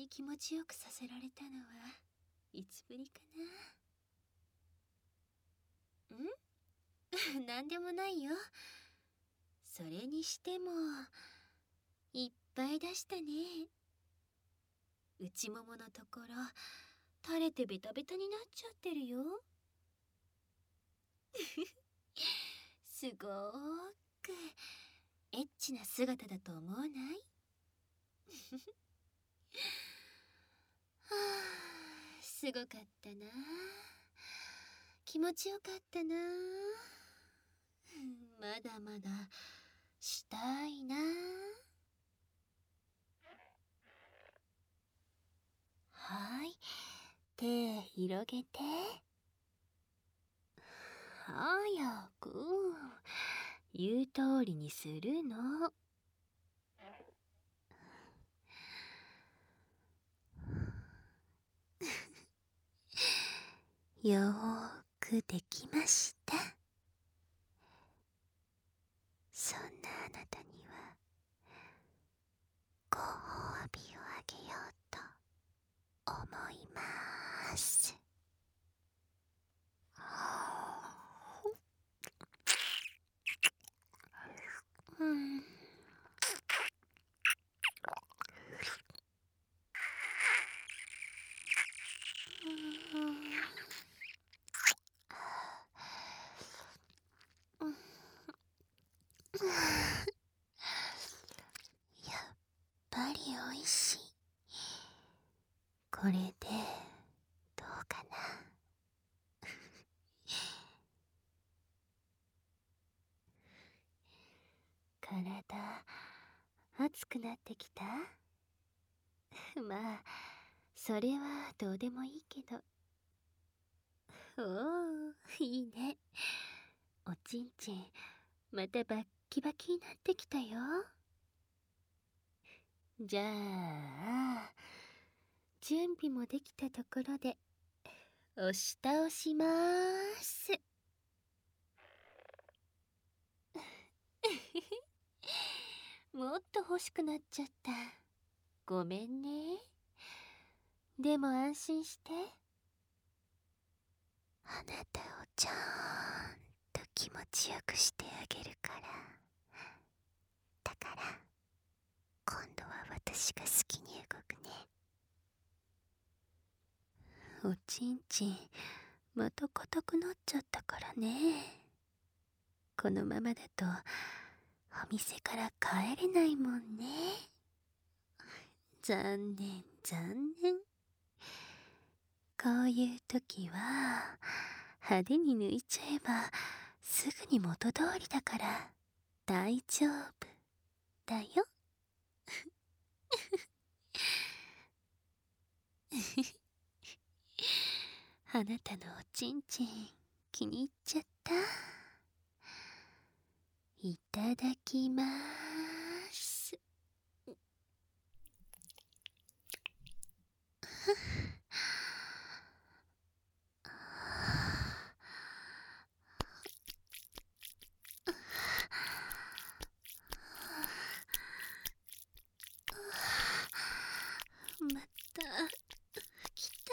に気持ちよくさせられたのはいつぶりかな。なんでもないよ。それにしてもいっぱい出したね。内もものところ垂れてベタベタになっちゃってるよ。すごーくエッチな姿だと思わない？はあ、すごかったな。気持ちよかったな。まだまだしたいな。はい、手広げて。早く言う通りにするの。よーくできました。そんなあなたにはご褒美をあげようと思います。うん。やっぱりおいしい。これでどうかな。体熱くなってきた？まあそれはどうでもいいけど。おー、いいね。おちんちんまたバッキバキになってきたよ。じゃあ準備もできたところで押し倒しまーす。もっと欲しくなっちゃった。ごめんね。でも安心して。あなたをちゃんと気持ちよくしてあげるから。だから今度は私が好きに動くね。おちんちんまた硬くなっちゃったからね。このままだとお店から帰れないもんね。残念残念。こういう時は派手に抜いちゃえばすぐに元通りだから大丈夫だよ。あなたのおちんちん気に入っちゃった。いただきまーす。また来た。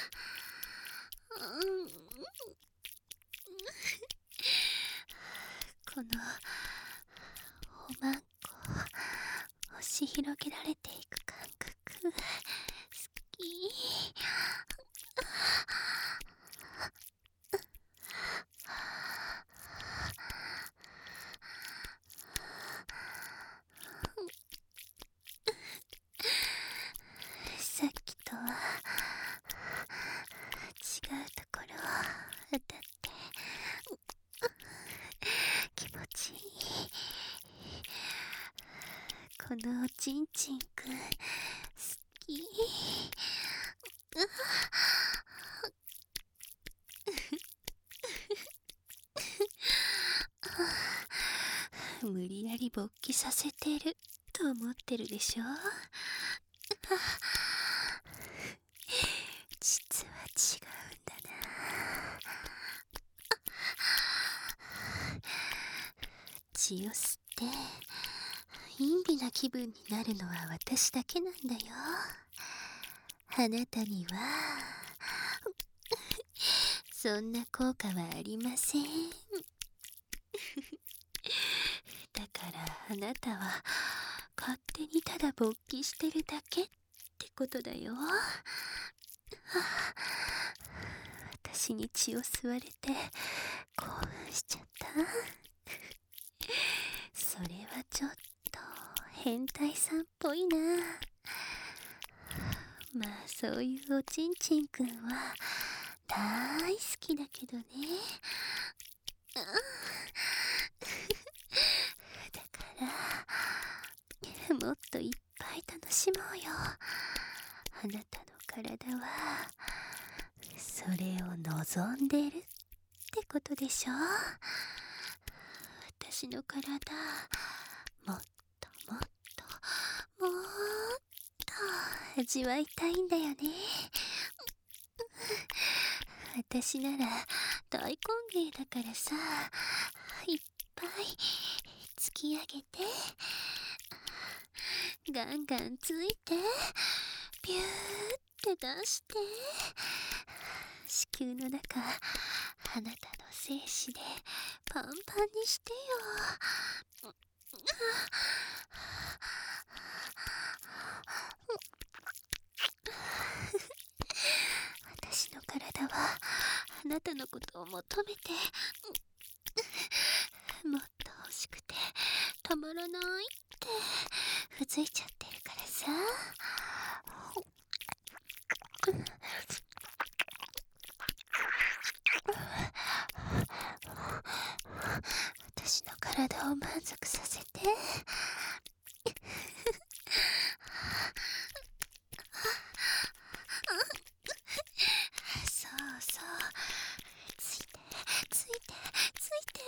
このおまんこ押し広げられていく感覚好き。さっきとは違うところを当たって気持ちいい。このおちんちんくん好き。無理やり勃起させてると思ってるでしょ。実は違うんだな。血を吸って陰微な気分になるのは私だけなんだよ。 あなたにはそんな効果はありません。だからあなたは勝手にただ勃起してるだけってことだよ。私に血を吸われて興奮しちゃった。それはちょっと変態さんっぽいな。まあそういうおちんちんくんは大好きだけどね。だからもっといっぱい楽しもうよ。あなたの体はそれを望んでるってことでしょ。私の体もっともっともっと味わいたいんだよね。私なら大根芸だからさ、いっぱい突き上げてガンガンついてビューって出して子宮の中あなたの精子でパンパンにしてよ。私の体はあなたのことを求めてもっと欲しくてたまらないってうずいちゃってるからさ。私の体を満足させて。そうそう、ついてついてついて。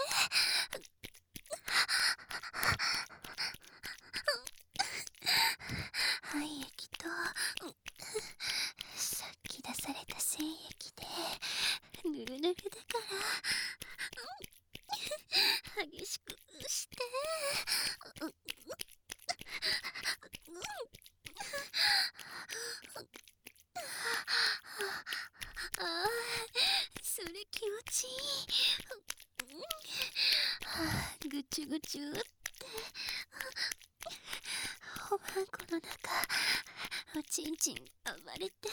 廃液とさっき出された精液でぬるぬるだから激しくして。ああ、それ気持ちいい。ぐちゅぐちゅっておまんこの中おちんちん暴れて、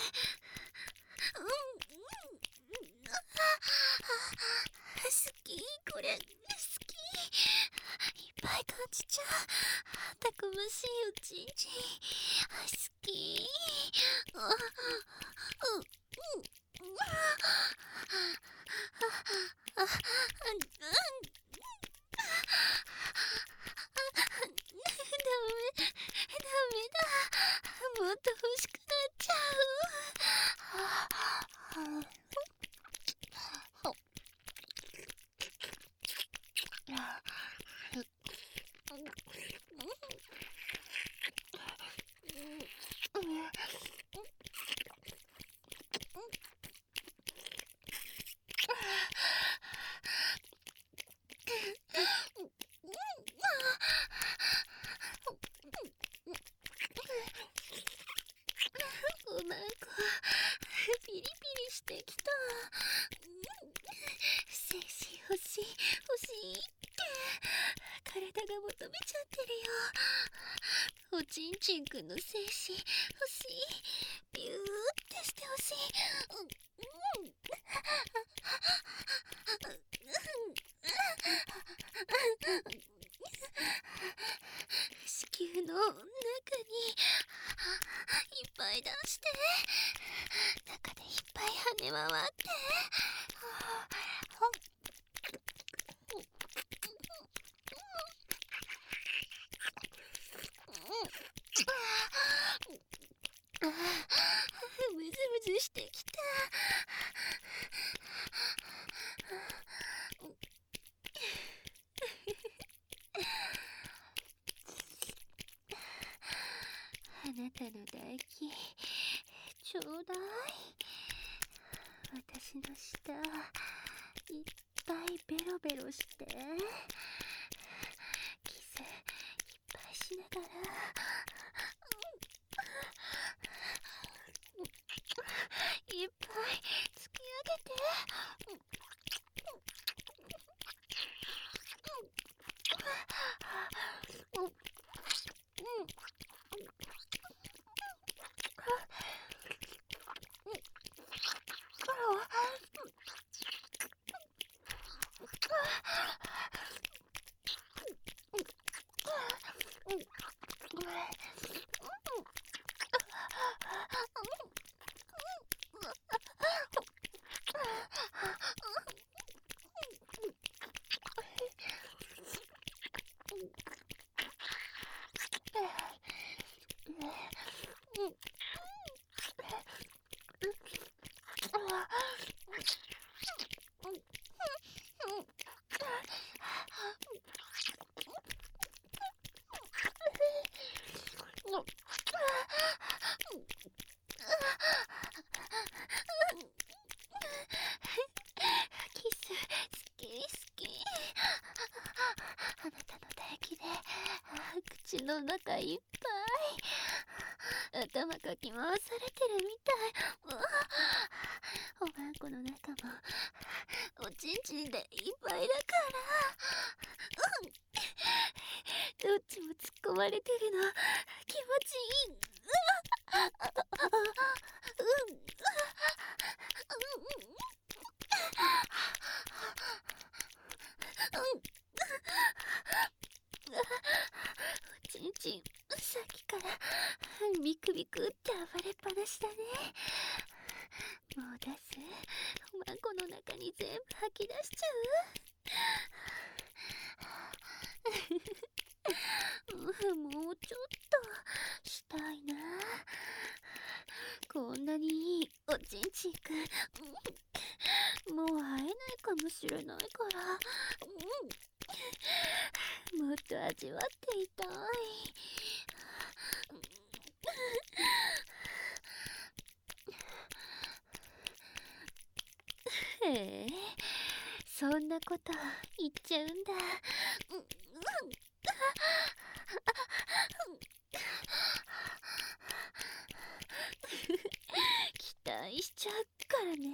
好き、これ好き。いっぱい感じちゃう。たくましいおちんちん好き。ダメだ、もっと欲しくなっちゃう。おまんこピリピリしてきた。精子欲しい欲しいって体が求めちゃってるよ。おちんちんくんの精子欲しい、ビューってして欲しい。子宮の中にいっぱい出して、中でいっぱい跳ね回って。ムズムズしてきた。あなたの唾液ちょうだい。私の舌いっぱいベロベロしてキスいっぱいしながら。 キス好き好き。あなたの唾液で口の中いっぱい頭かき回されてるみたい。おまんこの中もおちんちんでいっぱいだから。どっちも突っ込まれてるの気持ちいい。おちんちんさっきからビクビクって暴れっぱなしだね。もう出す？おまんこの中に全部吐き出しちゃう？もうちょっとしたいな。こんなにいいおちんちんくん、もう会えないかもしれないから、もっと味わっていたい。へえ、そんなこと言っちゃうんだ。期待しちゃうからね。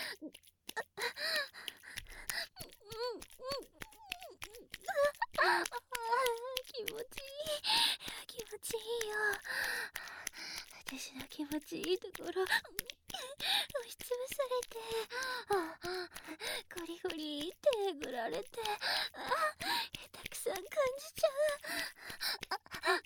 気持ちいい、気持ちいいよ。私の気持ちいいところ押しつぶされて、ゴリゴリってえぐられて、たくさん感じちゃう。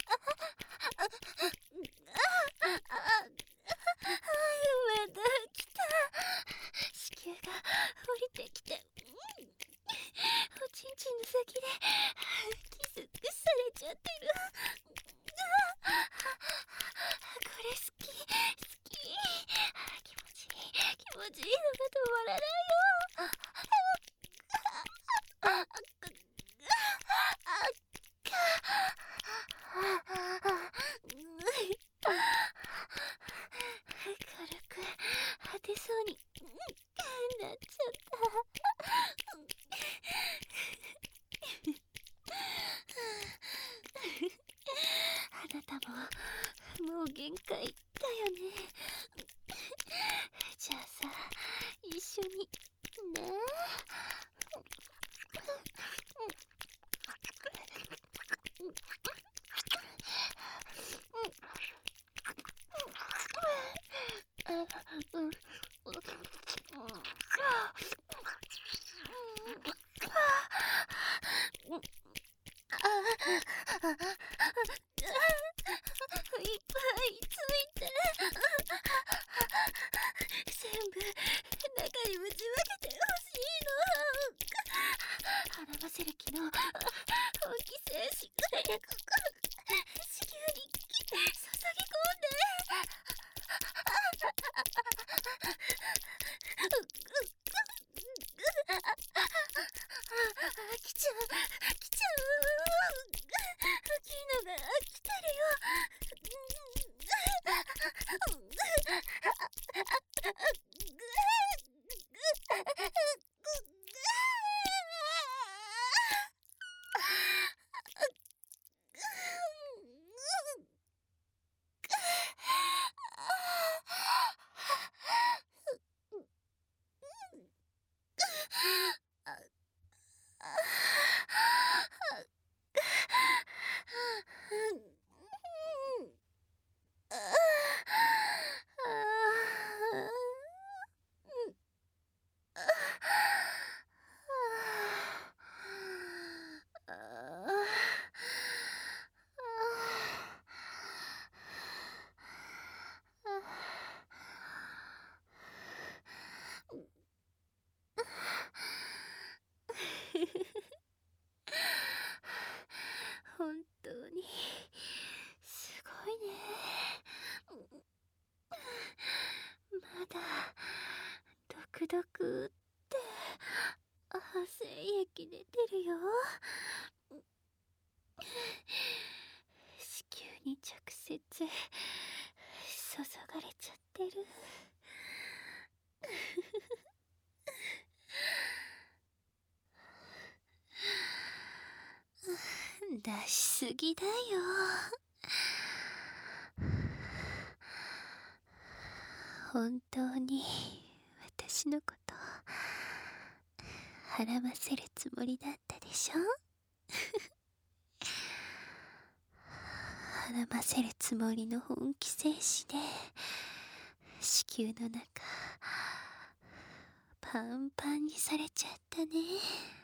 まだ来た。子宮が降りてきて、おちんちんの先でキスされちゃってる。これ好き好き。気持ちいい気持ちいいのが止まらないよ。軽く果てそうになっちゃった。あなたももう限界だよね。じゃあさ、一緒にね。いっぱいついて全部中にぶちまけてほしいの。花ませる気の本気精子子宮に注ぎ込んで。来ちゃう来ちゃう。大きいのが来てるよ。 だくって精液出てるよ。子宮に直接注がれちゃってる。出しすぎだよ。本当に私のこと孕ませるつもりだったでしょ。孕ませるつもりの本気精子で子宮の中パンパンにされちゃったね。